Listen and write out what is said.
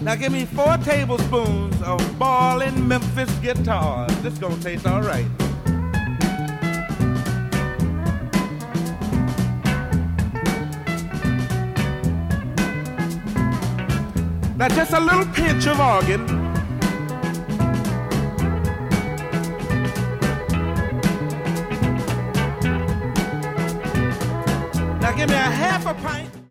Now give me 4 tablespoons of ballin' Memphis guitars. This gonna taste all right. Now just a little pinch of organ. Now give me a half a pint.